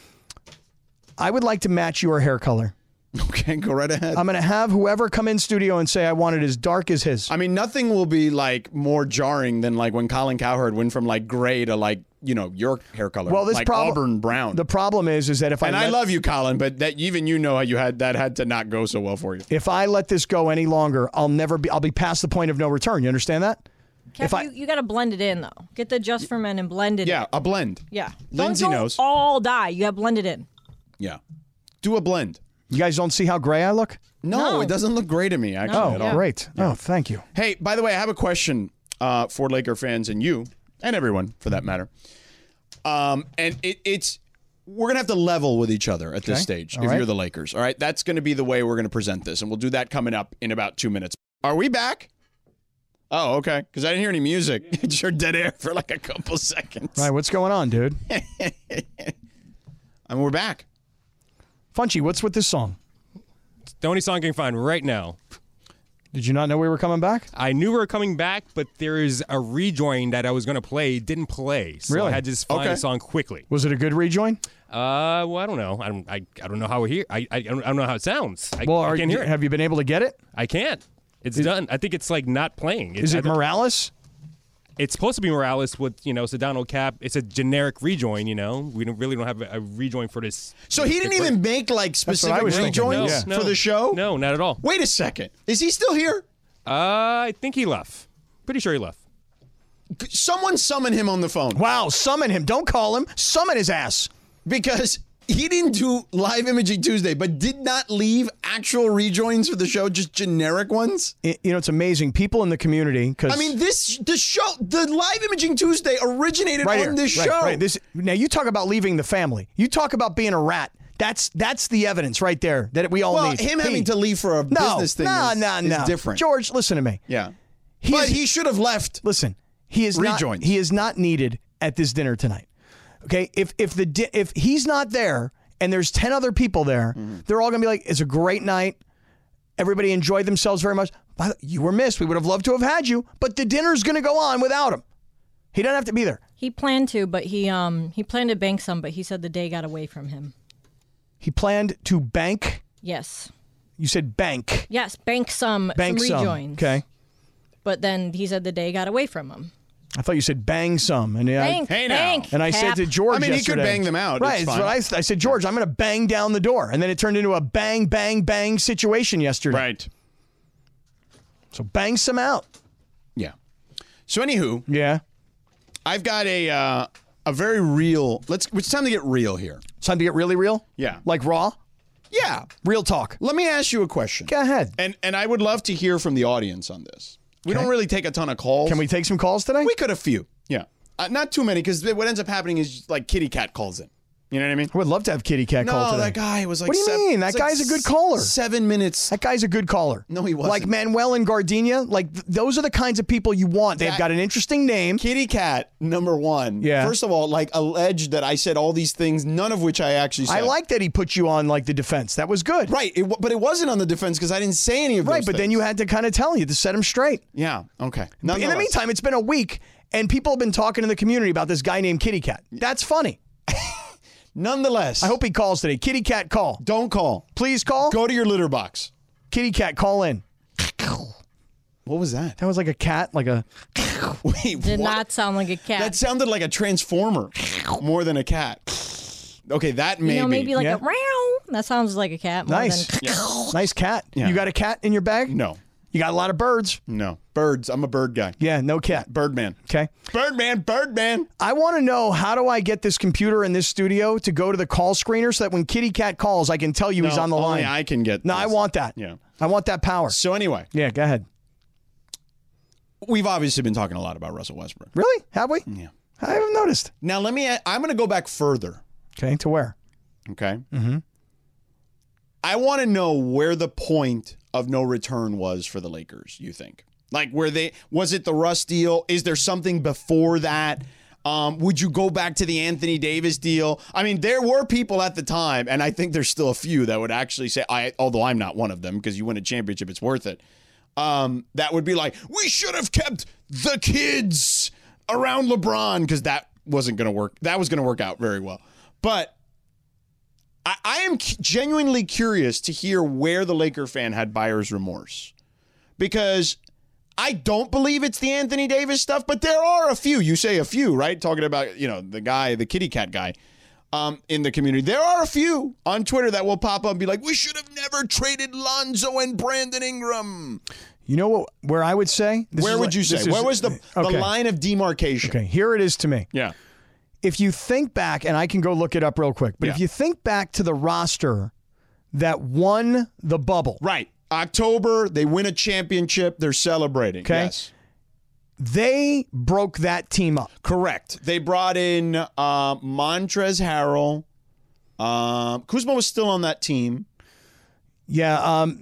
I would like to match your hair color. Okay, go right ahead. I'm going to have whoever come in studio and say I want it as dark as his. I mean, nothing will be like more jarring than like when Colin Cowherd went from like gray to like, your hair color. Well, this like problem, auburn brown. The problem is that if I love you, Colin, but that even how you had that had to not go so well for you. If I let this go any longer, I'll be past the point of no return. You understand that? Kev, you got to blend it in, though. Get the Just for Men and blend it in. Yeah, a blend. Yeah. Lindsay Don't knows. all die. You got to blend it in. Yeah. Do a blend. You guys don't see how gray I look? No, it doesn't look gray to me, actually, at all. Great. Oh, thank you. Hey, by the way, I have a question for Laker fans and you, and everyone for that matter. And it's we're going to have to level with each other at this stage if you're the Lakers. All right? That's going to be the way we're going to present this, and we'll do that coming up in about 2 minutes. Are we back? Oh, okay. Because I didn't hear any music. It's your dead air for like a couple seconds. Right, what's going on, dude? And we're back. Funchy, what's with this song? It's the only song I can find right now. Did you not know we were coming back? I knew we were coming back, but there is a rejoin that I was going to play, didn't play. So Really? I had to just find the song quickly. Was it a good rejoin? Well, I don't know. I don't know how I don't know how it sounds. I can't hear it. Have you been able to get it? I can't. It's done. I think it's like not playing. Is it Morales? It's supposed to be Morales with, Sedano Cap. It's a generic rejoin, We don't have a rejoin for this. So he didn't even make like specific rejoins for the show? No, not at all. Wait a second. Is he still here? I think he left. Pretty sure he left. Someone summon him on the phone. Wow, summon him. Don't call him. Summon his ass. Because he didn't do Live Imaging Tuesday, but did not leave actual rejoins for the show, just generic ones. It's amazing. People in the community, because I mean, the Live Imaging Tuesday originated on this show. Right. Now you talk about leaving the family. You talk about being a rat. That's the evidence right there that we all need. Well, him having to leave for a business thing is different. George, listen to me. Yeah. But he should have left. Listen, he is not needed at this dinner tonight. Okay, if he's not there and there's 10 other people there, they're all gonna be like, "It's a great night. Everybody enjoyed themselves very much. You were missed. We would have loved to have had you, but the dinner's gonna go on without him. He doesn't have to be there." He planned to, but he planned to bank some, but he said the day got away from him. He planned to bank. Yes. You said bank. Yes, bank some rejoins. Okay. But then he said the day got away from him. I thought you said bang some, and Bank, I said to George, I mean, yesterday, he could bang them out. Right, It's that's fine. what I said. George, I'm going to bang down the door, and then it turned into a bang, bang, bang situation yesterday. Right. So bang some out. Yeah. So anywho, yeah, I've got a very real. It's time to get real here. It's time to get really real. Yeah. Like raw. Yeah. Real talk. Let me ask you a question. Go ahead. And I would love to hear from the audience on this. We don't really take a ton of calls. Can we take some calls today? We could a few. Yeah. Not too many, because what ends up happening is like Kitty Cat calls in. You know what I mean? I would love to have Kitty Cat call today. No, that guy was like... What do you mean? That guy's a good caller. 7 minutes. That guy's a good caller. No, he wasn't. Like Manuel and Gardenia. Like, those are the kinds of people you want. They've got an interesting name. Kitty Cat, number one. Yeah. First of all, like, alleged that I said all these things, none of which I actually said. I like that he put you on, like, the defense. That was good. Right. But it wasn't on the defense because I didn't say any of those Right, but then you had to kind of tell you to set him straight. Yeah, okay. In the meantime, it's been a week, and people have been talking in the community about this guy named Kitty Cat. That's funny. Nonetheless. I hope he calls today. Kitty Cat, call. Don't call. Please call. Go to your litter box. Kitty Cat, call in. What was that? That was like a cat, like a... Wait, Did not sound like a cat. That sounded like a transformer more than a cat. Okay, that maybe. You know, maybe like a meow. That sounds like a cat. More Nice. Than Nice cat. Yeah. You got a cat in your bag? No. You got a lot of birds? No. Birds. I'm a bird guy. Yeah, no cat. Birdman. Okay. Birdman. I want to know, how do I get this computer in this studio to go to the call screener so that when Kitty Cat calls, I can tell you he's on the line? I can get No, this. I want that. Yeah. I want that power. So anyway. Yeah, go ahead. We've obviously been talking a lot about Russell Westbrook. Really? Have we? Yeah. I haven't noticed. Now, I'm going to go back further. Okay, to where? Okay. Mm-hmm. I want to know where the point of no return was for the Lakers, you think? Like, was it the Russ deal? Is there something before that? Would you go back to the Anthony Davis deal? I mean, there were people at the time, and I think there's still a few that would actually say, although I'm not one of them, because you win a championship, it's worth it. That would be like, we should have kept the kids around LeBron, because that wasn't going to work. That was going to work out very well. But I am genuinely curious to hear where the Laker fan had buyer's remorse, because I don't believe it's the Anthony Davis stuff, but there are a few. You say a few, right? Talking about, the Kitty Cat guy in the community. There are a few on Twitter that will pop up and be like, we should have never traded Lonzo and Brandon Ingram. You know what? Where I would say? Where would you say? Where was the line of demarcation? Okay, here it is to me. Yeah. If you think back, and I can go look it up real quick, but if you think back to the roster that won the bubble. Right. October, they win a championship, they're celebrating. Okay. Yes. They broke that team up. Correct. They brought in Montrezl Harrell. Kuzma was still on that team. Yeah.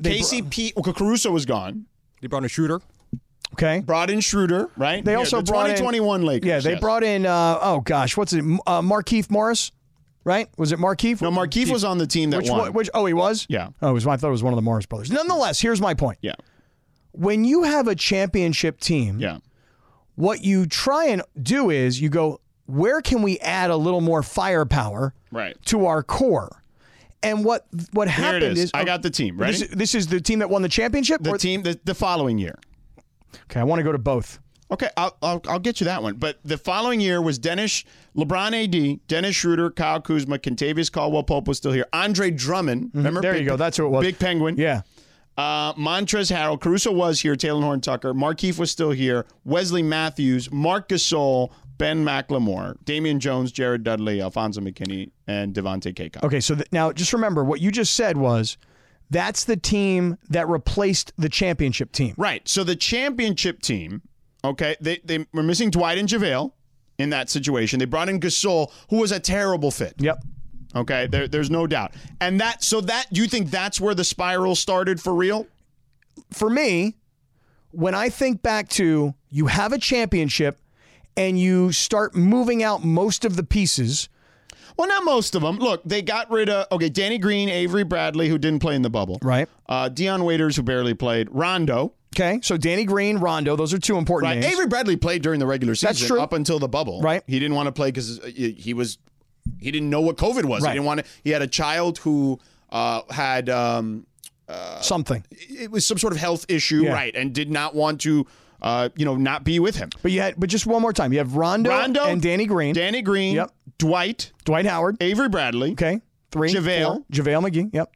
KCP, Caruso was gone. They brought in Schroeder. Okay. Brought in Schroeder, right? They also the brought 2021 in, Lakers. Yeah, they brought in, what's it? Markieff Morris, right? Was it Markieff? No, Markieff was on the team that won. He was? Yeah. Oh, I thought it was one of the Morris brothers. Nonetheless, here's my point. Yeah. When you have a championship team, what you try and do is you go, where can we add a little more firepower to our core? And what happened is I got the team. Ready? This is the team that won the championship? The following year. Okay, I want to go to both. Okay, I'll get you that one. But the following year was LeBron AD, Dennis Schroeder, Kyle Kuzma, Kentavious Caldwell-Pope was still here. Andre Drummond, remember? There you go. That's who it was. Big Penguin. Yeah. Montrezl Harrell, Caruso was here. Taylor Horn-Tucker, Markieff was still here. Wesley Matthews, Marc Gasol, Ben McLemore, Damian Jones, Jared Dudley, Alfonso McKinney, and Devontae Cacon. Okay, so now just remember what you just said was that's the team that replaced the championship team. Right. So the championship team, okay, they were missing Dwight and JaVale in that situation. They brought in Gasol, who was a terrible fit. Yep. Okay, there's no doubt. And do you think that's where the spiral started for real? For me, when I think back to you have a championship and you start moving out most of the pieces. Well, not most of them. Look, they got rid of, Danny Green, Avery Bradley, who didn't play in the bubble. Right. Dion Waiters, who barely played. Rondo. Okay, so Danny Green, Rondo, those are two important names. Avery Bradley played during the regular season. That's true. Up until the bubble. Right. He didn't want to play because he didn't know what COVID was. Right. He didn't want to. He had a child who had something. It was some sort of health issue, right, and did not want to, not be with him. But just one more time, you have Rondo and Danny Green. Danny Green. Yep. Dwight Howard. Avery Bradley. Okay. 3. JaVale. 4. JaVale McGee. Yep.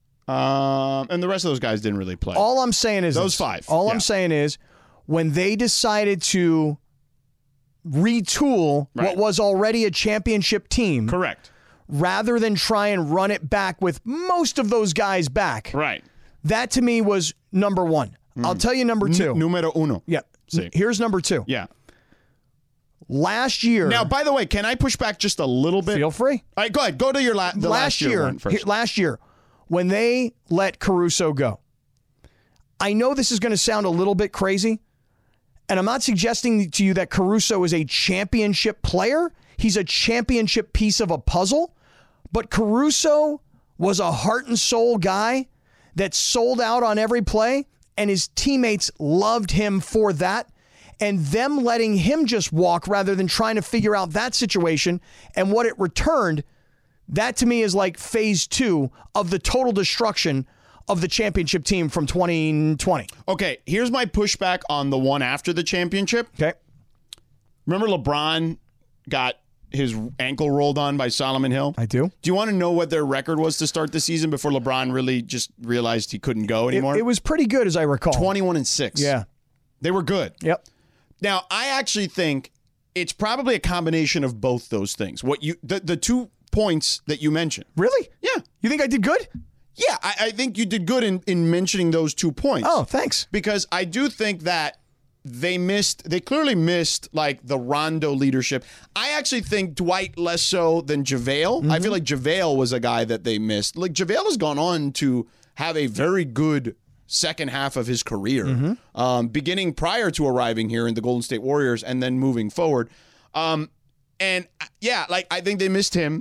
And the rest of those guys didn't really play. All I'm saying is those 5. I'm saying is when they decided to retool what was already a championship team. Correct. rather than try and run it back with most of those guys back. Right. That to me was number one. I'll tell you number two. Numero uno. Yeah. Sí. Here's number two. Yeah. Last year. Now, by the way, can I push back just a little bit? Feel free. All right, go ahead. Go to your last year one first. Last year, when they let Caruso go, I know this is going to sound a little bit crazy, and I'm not suggesting to you that Caruso is a championship player. He's a championship piece of a puzzle, but Caruso was a heart and soul guy that sold out on every play, and his teammates loved him for that. And them letting him just walk rather than trying to figure out that situation and what it returned, that to me is like phase 2 of the total destruction of the championship team from 2020. Okay, here's my pushback on the one after the championship. Okay. Remember LeBron got his ankle rolled on by Solomon Hill? I do. Do you want to know what their record was to start the season before LeBron really just realized he couldn't go anymore? It was pretty good, as I recall. 21-6. Yeah. They were good. Yep. Now, I actually think it's probably a combination of both those things. The 2 points that you mentioned. Really? Yeah. You think I did good? Yeah, I think you did good in mentioning those 2 points. Oh, thanks. Because I do think that they clearly missed like the Rondo leadership. I actually think Dwight less so than JaVale. Mm-hmm. I feel like JaVale was a guy that they missed. Like JaVale has gone on to have a very good second half of his career, beginning prior to arriving here in the Golden State Warriors and then moving forward. And yeah, like I think they missed him.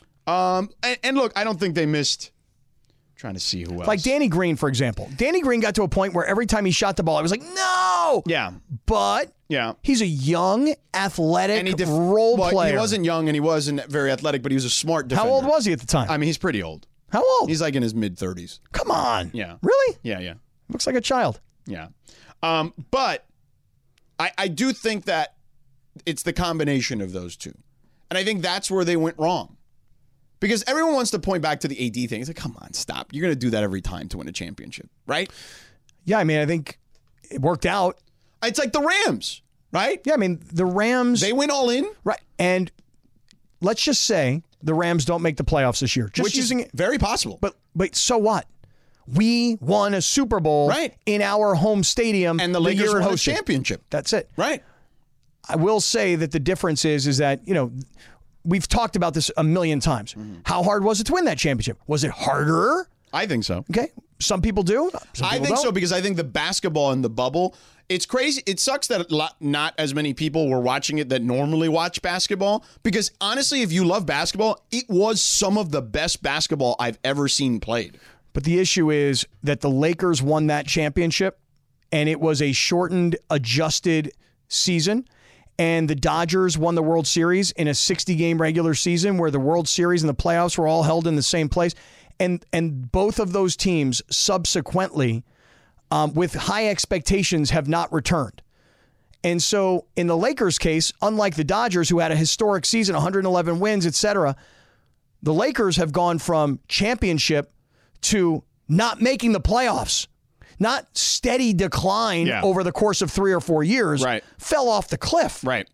And look, I don't think they missed. Trying to see who else. Like Danny Green, for example. Danny Green got to a point where every time he shot the ball, I was like, no! Yeah. But he's a young, athletic role player. He wasn't young and he wasn't very athletic, but he was a smart defender. How old was he at the time? I mean, he's pretty old. How old? He's like in his mid-30s. Come on. Yeah. Really? Yeah. Looks like a child. Yeah. But I do think that it's the combination of those two. And I think that's where they went wrong. Because everyone wants to point back to the AD thing. It's like, come on, stop. You're going to do that every time to win a championship, right? Yeah, I mean, I think it worked out. It's like the Rams, right? Yeah, I mean, the Rams... They went all in. Right. And let's just say the Rams don't make the playoffs this year. Which is very possible. But so what? We won a Super Bowl in our home stadium. And the Lakers won a championship. That's it. Right. I will say that the difference is that, we've talked about this a million times. How hard was it to win that championship? Was it harder? I think so. Okay. Some people do. Some I people think don't. so because I think the basketball in the bubble, it's crazy. It sucks that not as many people were watching it that normally watch basketball because honestly, if you love basketball, it was some of the best basketball I've ever seen played. But the issue is that the Lakers won that championship and it was a shortened, adjusted season. And the Dodgers won the World Series in a 60-game regular season where the World Series and the playoffs were all held in the same place. And both of those teams subsequently, with high expectations, have not returned. And so in the Lakers' case, unlike the Dodgers, who had a historic season, 111 wins, etc., the Lakers have gone from championship to not making the playoffs. Not steady decline over the course of 3 or 4 years. Right. Fell off the cliff. Right.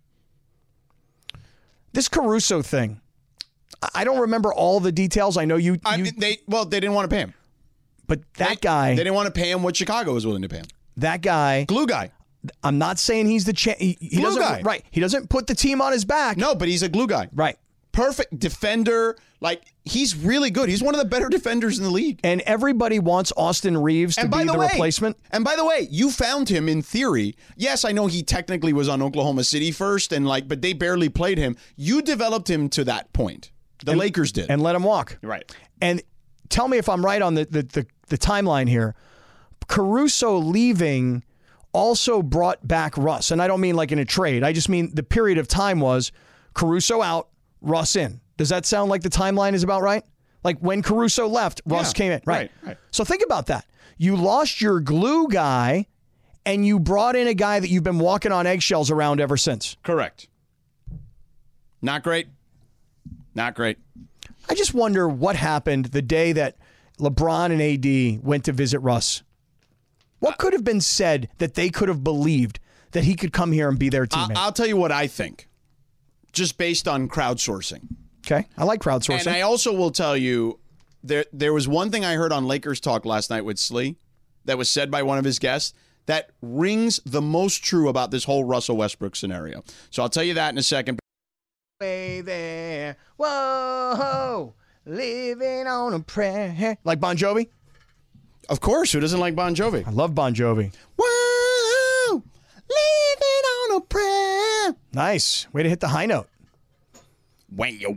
This Caruso thing, I don't remember all the details. I know you. They didn't want to pay him. But that guy. They didn't want to pay him what Chicago was willing to pay him. That guy. Glue guy. I'm not saying he's the he glue doesn't, guy. Right. He doesn't put the team on his back. No, but he's a glue guy. Right. Perfect defender. Like, he's really good. He's one of the better defenders in the league. And everybody wants Austin Reeves to be the replacement. And by the way, you found him in theory. Yes, I know he technically was on Oklahoma City first, but they barely played him. You developed him to that point. The Lakers did. And let him walk. Right. And tell me if I'm right on the timeline here. Caruso leaving also brought back Russ. And I don't mean like in a trade. I just mean the period of time was Caruso out, Russ in. Does that sound like the timeline is about right? Like when Caruso left, Russ came in. Right. So think about that. You lost your glue guy and you brought in a guy that you've been walking on eggshells around ever since. Correct. Not great. Not great. I just wonder what happened the day that LeBron and AD went to visit Russ. What could have been said that they could have believed that he could come here and be their teammate? I'll tell you what I think, just based on crowdsourcing. Okay, I like crowdsourcing. And I also will tell you, there was one thing I heard on Lakers Talk last night with Slee that was said by one of his guests that rings the most true about this whole Russell Westbrook scenario. So I'll tell you that in a second. Way there, whoa, living on a prayer. Like Bon Jovi? Of course, who doesn't like Bon Jovi? I love Bon Jovi. Whoa, living on a prayer. Nice. Way to hit the high note. Wanyo.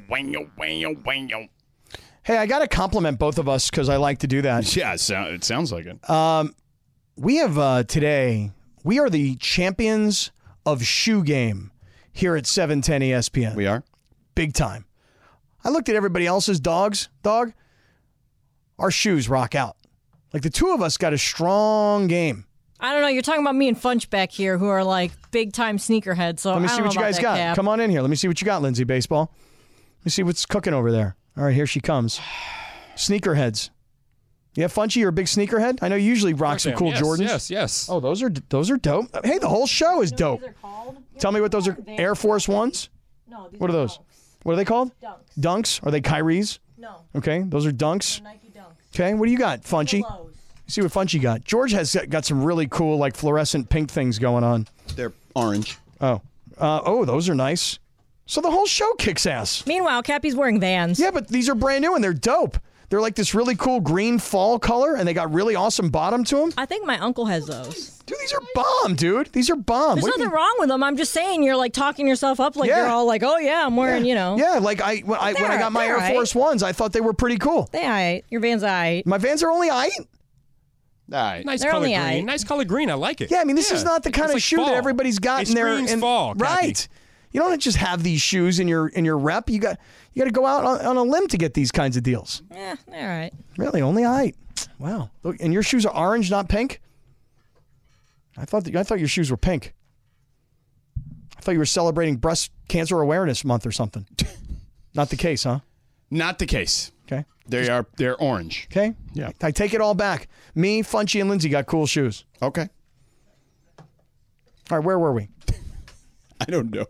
Hey, I got to compliment both of us because I like to do that. Yeah, it sounds like it. We have today, we are the champions of shoe game here at 710 ESPN. We are? Big time. I looked at everybody else's dog. Our shoes rock out. Like the two of us got a strong game. I don't know. You're talking about me and Funch back here who are like big time sneakerheads. So Let me see what you guys got. Cap. Come on in here. Let me see what you got, Lindsay Baseball. Let me see what's cooking over there. All right, here she comes. Sneakerheads. Yeah, Funchy, you're a big sneakerhead? I know you usually rock some cool Jordans. Yes. Oh, those are dope. Hey, the whole show is dope. Tell me what those are. Air Force Ones? No, these What are those? What are they called? Dunks. Dunks? Are they Kyrie's? No. Okay, those are Dunks. Nike Dunks. Okay, what do you got, Funchy? Pillows. See what Funchy got. George has got some really cool, like fluorescent pink things going on. They're orange. Oh, those are nice. So the whole show kicks ass. Meanwhile, Cappy's wearing Vans. Yeah, but these are brand new and they're dope. They're like this really cool green fall color, and they got really awesome bottom to them. I think my uncle has those. Dude, these are bomb, dude. These are bomb. There's What do you nothing wrong with them. I'm just saying you're like talking yourself up like you're all like, oh yeah, I'm wearing, you know. Yeah, like when I got my Air Force Ones, I thought they were pretty cool. They aight. Your Vans aight. My Vans are only aight. Nice They're color only green. aight. Nice color green. I like it. Yeah, I mean, this is not the kind It's of like shoe fall. that everybody's got It in there. screams fall, Cappy. Right. You don't just have these shoes in your rep. You got to go out on a limb to get these kinds of deals. Yeah, all right. Really, only aight. Wow. Look, and your shoes are orange, not pink? I thought your shoes were pink. I thought you were celebrating Breast Cancer Awareness Month or something. Not the case, huh? Not the case. Okay. They're orange. Okay. Yeah. I take it all back. Me, Funchy, and Lindsay got cool shoes. Okay. All right, where were we? I don't know.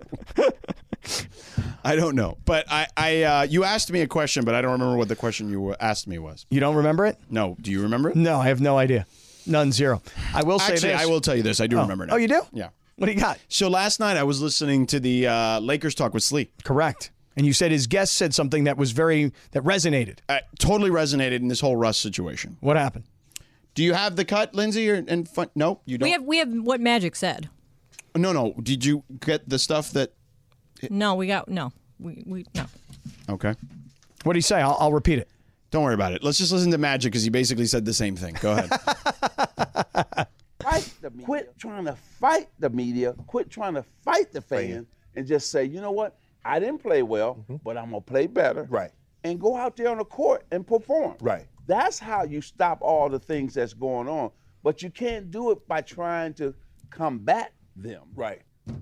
I don't know. But you asked me a question, but I don't remember what the question you asked me was. You don't remember it? No. Do you remember it? No, I have no idea. None, zero. I will say Actually, this. I will tell you this. I do remember now. Oh, you do? Yeah. What do you got? So last night I was listening to the Lakers Talk with Slee. Correct. And you said his guest said something that resonated. Totally resonated in this whole Russ situation. What happened? Do you have the cut, Lindsay? No, you don't. We have what Magic said. No. Did you get the stuff that? No, we got no. We no. Okay. What did he say? I'll repeat it. Don't worry about it. Let's just listen to Magic because he basically said the same thing. Go ahead. Quit trying to fight the media. Quit trying to fight the fans, and just say, you know what? I didn't play well, but I'm gonna play better. Right. And go out there on the court and perform. Right. That's how you stop all the things that's going on. But you can't do it by trying to combat them. Right.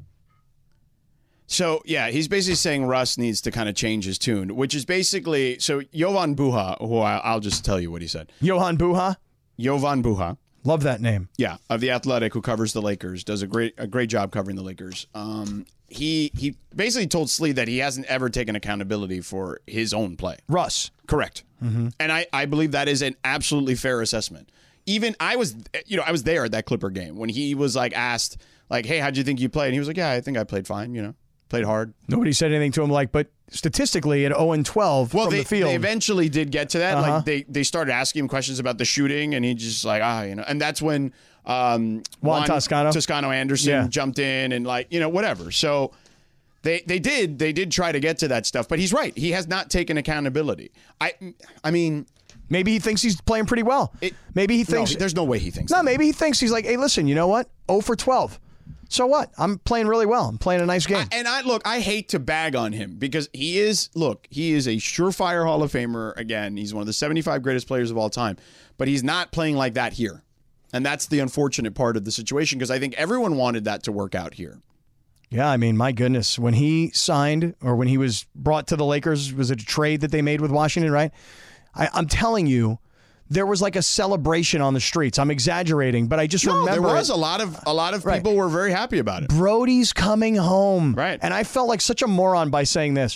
So, yeah, he's basically saying Russ needs to kind of change his tune, which is basically, so Jovan Buha, who I'll just tell you what he said. Jovan Buha? Jovan Buha. Love that name. Yeah, of The Athletic, who covers the Lakers, does a great job covering the Lakers. He basically told Slee that he hasn't ever taken accountability for his own play. Russ. Correct. Mm-hmm. And I believe that is an absolutely fair assessment. Even I was there at that Clipper game when he was like asked, like, hey, how'd you think you played? And he was like, yeah, I think I played fine, played hard. Nobody said anything to him like, but statistically at 0-12 from the field. They eventually did get to that. Like they started asking him questions about the shooting, and he just like, and that's when Juan Toscano Anderson jumped in and whatever. So they did try to get to that stuff, but he's right. He has not taken accountability. I mean, maybe he thinks he's playing pretty well. Maybe he thinks there's no way he thinks. No, maybe he thinks he's like, hey, listen, you know what? 0 for 12. So what? I'm playing really well. I'm playing a nice game. I hate to bag on him because he is a surefire Hall of Famer. Again, he's one of the 75 greatest players of all time, but he's not playing like that here. And that's the unfortunate part of the situation because I think everyone wanted that to work out here. Yeah, I mean, my goodness. When he signed or when he was brought to the Lakers, was it a trade that they made with Washington, right? I'm telling you, there was like a celebration on the streets. I'm exaggerating, but I just remember there was a lot of people were very happy about it. Brody's coming home. Right. And I felt like such a moron by saying this.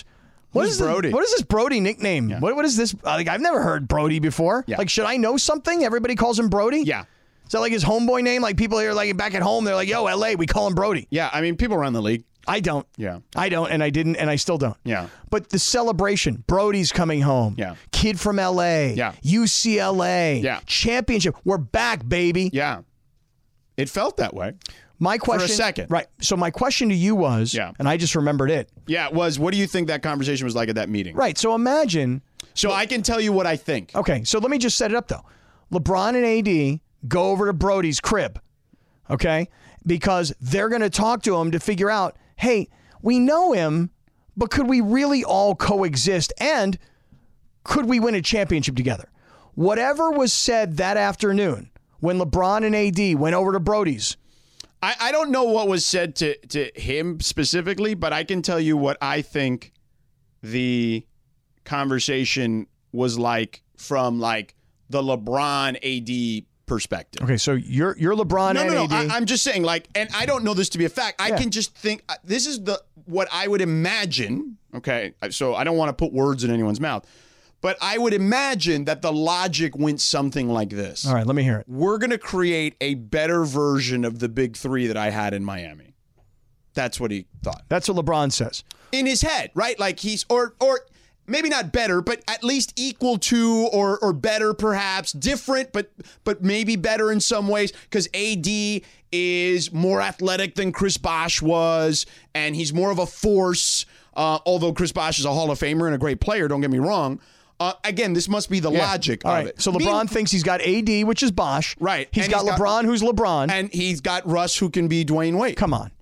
Who's Brody? What is this Brody nickname? Yeah. What is this? Like, I've never heard Brody before. Yeah. Like, should I know something? Everybody calls him Brody? Yeah. Is that like his homeboy name? Like people here, like back at home, they're like, yo, LA, we call him Brody. Yeah, I mean, people around the league. I don't. Yeah. I don't, and I didn't, and I still don't. Yeah. But the celebration, Brody's coming home. Yeah. Kid from LA. Yeah. UCLA. Yeah. Championship. We're back, baby. Yeah. It felt that way. My question. For a second. Right. So my question to you was, and I just remembered it. Yeah, it was, what do you think that conversation was like at that meeting? Right. So imagine. So I can tell you what I think. Okay. So let me just set it up, though. LeBron and AD go over to Brody's crib. Okay. Because they're going to talk to him to figure out, hey, we know him, but could we really all coexist? And could we win a championship together? Whatever was said that afternoon when LeBron and AD went over to Brody's. I don't know what was said to him specifically, but I can tell you what I think the conversation was like from like the LeBron AD perspective. Okay, so you're LeBron and AD. I'm just saying, like, and I don't know this to be a fact. I can just think this is what I would imagine. Okay, so I don't want to put words in anyone's mouth, but I would imagine that the logic went something like this. All right, let me hear it. We're going to create a better version of the big three that I had in Miami. That's what he thought. That's what LeBron says. In his head, right? Like he's, or maybe not better, but at least equal to or better perhaps. Different, but maybe better in some ways because AD is more athletic than Chris Bosh was, and he's more of a force, although Chris Bosh is a Hall of Famer and a great player, don't get me wrong. Again, this must be the logic of it. So LeBron thinks he's got AD, which is Bosh. Right. He's got LeBron, who's LeBron. And he's got Russ, who can be Dwayne Wade. Come on.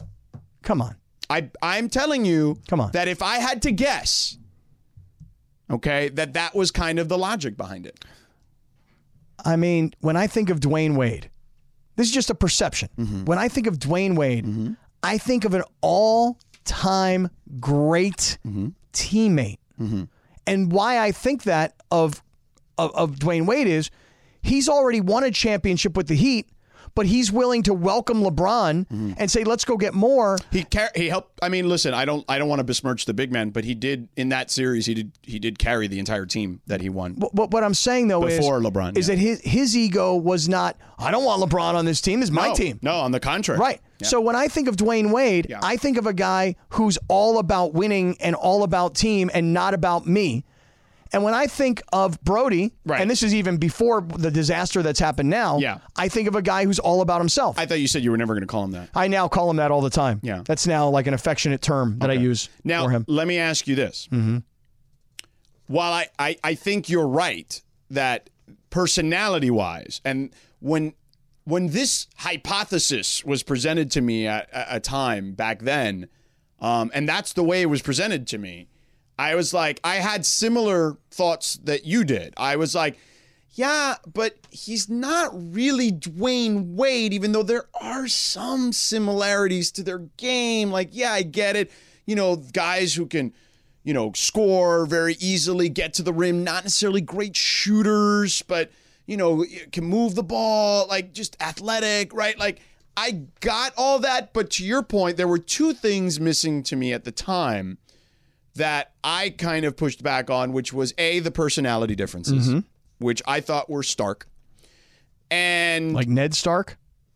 I'm telling you that if I had to guess, okay, that was kind of the logic behind it. I mean, when I think of Dwayne Wade, this is just a perception. Mm-hmm. When I think of Dwayne Wade, I think of an all-time great teammate. Mm-hmm. And why I think that of Dwayne Wade is he's already won a championship with the Heat, but he's willing to welcome LeBron and say, let's go get more. He helped. I mean, listen, I don't want to besmirch the big man, but he did in that series. He did carry the entire team that he won. What I'm saying though before LeBron is that his ego was not, I don't want LeBron on this team. This is my team. No, on the contrary. Right. Yeah. So when I think of Dwayne Wade, I think of a guy who's all about winning and all about team and not about me. And when I think of Brody, and this is even before the disaster that's happened now, I think of a guy who's all about himself. I thought you said you were never going to call him that. I now call him that all the time. Yeah. That's now like an affectionate term that I use for him. Now, let me ask you this. While I think you're right that personality-wise, and when this hypothesis was presented to me at a time back then, and that's the way it was presented to me, I was like, I had similar thoughts that you did. I was like, yeah, but he's not really Dwayne Wade, even though there are some similarities to their game. Like, yeah, I get it. You know, guys who can, score very easily, get to the rim, not necessarily great shooters, but, can move the ball, like just athletic, right? Like, I got all that. But to your point, there were two things missing to me at the time that I kind of pushed back on, which was the personality differences, which I thought were stark. And like Ned Stark?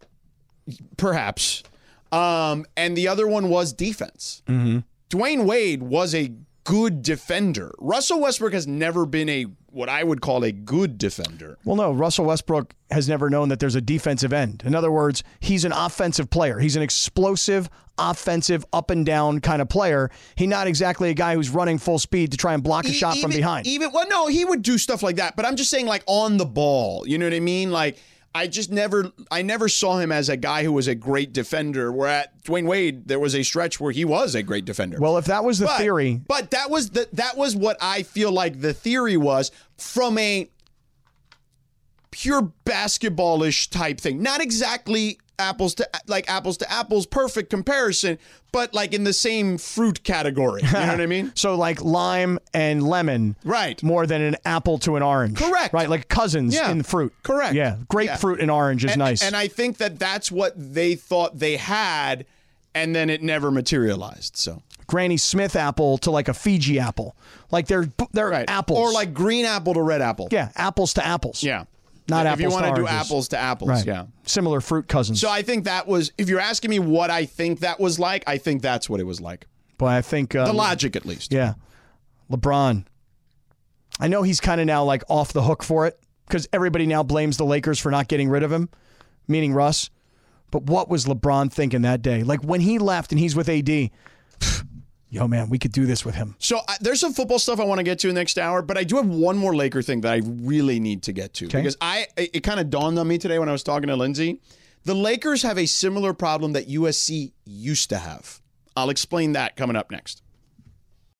Perhaps. And the other one was defense. Dwayne Wade was a good defender. Russell Westbrook has never been what I would call a good defender. Well, no, Russell Westbrook has never known that there's a defensive end. In other words, he's an offensive player. He's an explosive, offensive, up and down kind of player. He's not exactly a guy who's running full speed to try and block a shot from behind. No, he would do stuff like that, but I'm just saying like on the ball. You know what I mean? Like I never saw him as a guy who was a great defender, where at Dwayne Wade, there was a stretch where he was a great defender. Well, if that was the theory. But that was what I feel like the theory was from a pure basketball-ish type thing. Not exactly apples to apples, perfect comparison, but like in the same fruit category. You know what I mean? So like lime and lemon. Right. More than an apple to an orange. Correct. Right, like cousins in fruit. Correct. Yeah, grapefruit and orange is nice. And I think that's what they thought they had, and then it never materialized. So Granny Smith apple to like a Fiji apple. Like they're apples. Or like green apple to red apple. Yeah, apples to apples. Yeah. Not if apples you want to do oranges. apples to apples, Right. yeah. Similar fruit cousins. So I think that was, if you're asking me what I think that was like, I think that's what it was like. Boy, I think The logic, at least. Yeah. LeBron. I know he's kind of now like off the hook for it because everybody now blames the Lakers for not getting rid of him, meaning Russ. But what was LeBron thinking that day? Like when he left and he's with AD, yo, man, we could do this with him. So there's some football stuff I want to get to next hour, but I do have one more Laker thing that I really need to get to because it kind of dawned on me today when I was talking to Lindsay. The Lakers have a similar problem that USC used to have. I'll explain that coming up next.